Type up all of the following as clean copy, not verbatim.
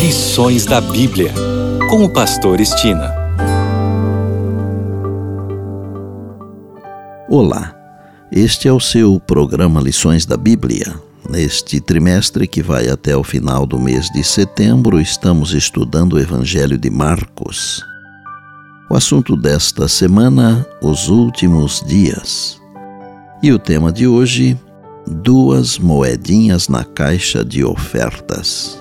Lições da Bíblia, com o pastor Estina. Olá, este é o seu programa Lições da Bíblia. Neste trimestre que vai até o final do mês de setembro, estamos estudando o Evangelho de Marcos. O assunto desta semana, os últimos dias. E o tema de hoje, 2 moedinhas na caixa de ofertas.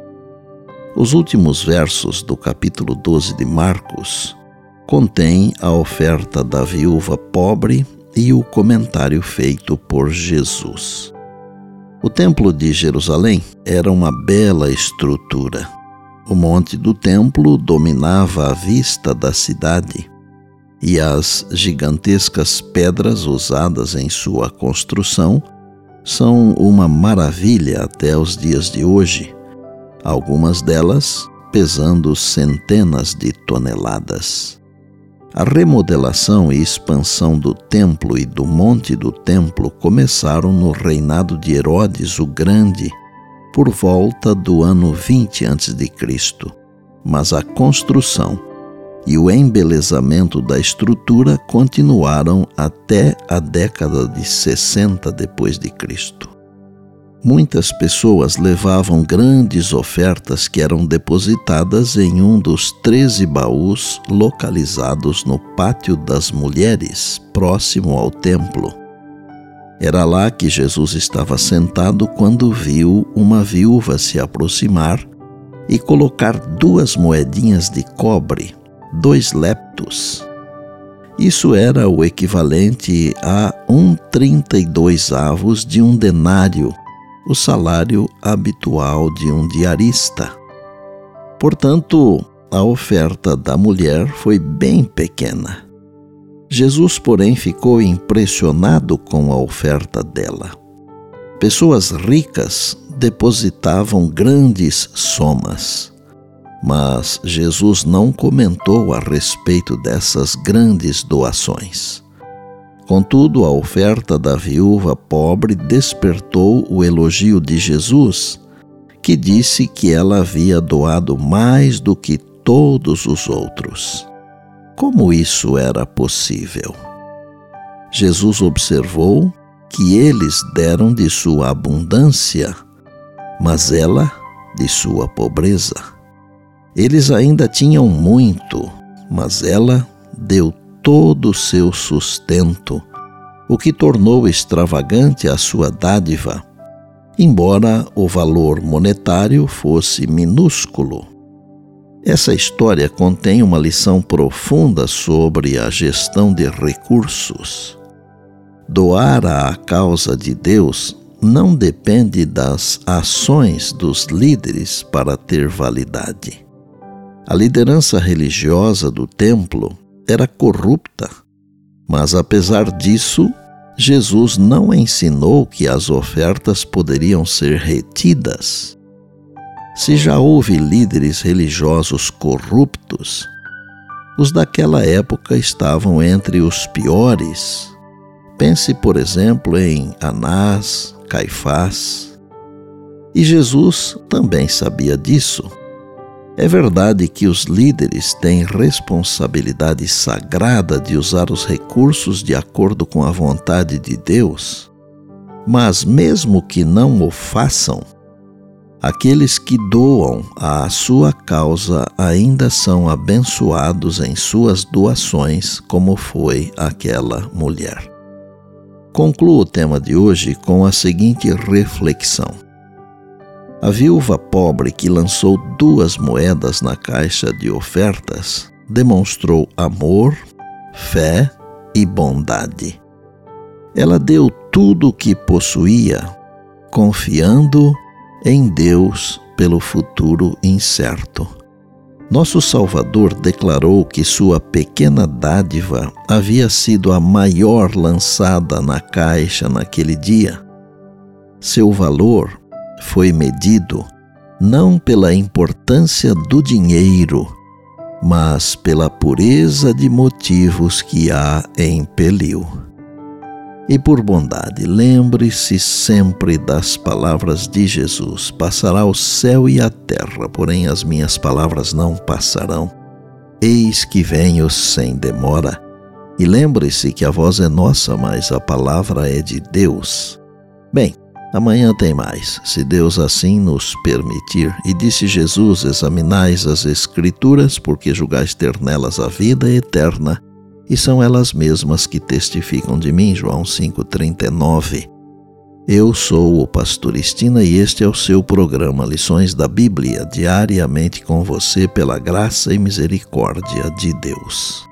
Os últimos versos do capítulo 12 de Marcos contêm a oferta da viúva pobre e o comentário feito por Jesus. O Templo de Jerusalém era uma bela estrutura. O monte do templo dominava a vista da cidade e as gigantescas pedras usadas em sua construção são uma maravilha até os dias de hoje, algumas delas pesando centenas de toneladas. A remodelação e expansão do templo e do monte do templo começaram no reinado de Herodes o Grande, por volta do ano 20 a.C., mas a construção e o embelezamento da estrutura continuaram até a década de 60 depois de Cristo. Muitas pessoas levavam grandes ofertas que eram depositadas em um dos 13 baús localizados no Pátio das Mulheres, próximo ao templo. Era lá que Jesus estava sentado quando viu uma viúva se aproximar e colocar 2 moedinhas de cobre, 2 leptos. Isso era o equivalente a 1/32 de um denário, o salário habitual de um diarista. Portanto, a oferta da mulher foi bem pequena. Jesus, porém, ficou impressionado com a oferta dela. Pessoas ricas depositavam grandes somas, mas Jesus não comentou a respeito dessas grandes doações. Contudo, a oferta da viúva pobre despertou o elogio de Jesus, que disse que ela havia doado mais do que todos os outros. Como isso era possível? Jesus observou que eles deram de sua abundância, mas ela de sua pobreza. Eles ainda tinham muito, mas ela deu todo o seu sustento, o que tornou extravagante a sua dádiva, embora o valor monetário fosse minúsculo. Essa história contém uma lição profunda sobre a gestão de recursos. Doar à causa de Deus não depende das ações dos líderes para ter validade. A liderança religiosa do templo era corrupta, mas apesar disso, Jesus não ensinou que as ofertas poderiam ser retidas. Se já houve líderes religiosos corruptos, os daquela época estavam entre os piores. Pense, por exemplo, em Anás, Caifás. E Jesus também sabia disso. É verdade que os líderes têm responsabilidade sagrada de usar os recursos de acordo com a vontade de Deus, mas mesmo que não o façam, aqueles que doam à sua causa ainda são abençoados em suas doações, como foi aquela mulher. Concluo o tema de hoje com a seguinte reflexão. A viúva pobre que lançou 2 moedas na caixa de ofertas demonstrou amor, fé e bondade. Ela deu tudo o que possuía, confiando em Deus pelo futuro incerto. Nosso Salvador declarou que sua pequena dádiva havia sido a maior lançada na caixa naquele dia. Seu valor foi medido não pela importância do dinheiro, mas pela pureza de motivos que a impeliu. E por bondade, lembre-se sempre das palavras de Jesus: passará o céu e a terra, porém as minhas palavras não passarão. Eis que venho sem demora. E lembre-se que a voz é nossa, mas a palavra é de Deus. Bem, amanhã tem mais, se Deus assim nos permitir. E disse Jesus: examinais as Escrituras, porque julgais ter nelas a vida eterna, e são elas mesmas que testificam de mim. João 5,39. Eu sou o Pastor Estina e este é o seu programa Lições da Bíblia, diariamente com você pela graça e misericórdia de Deus.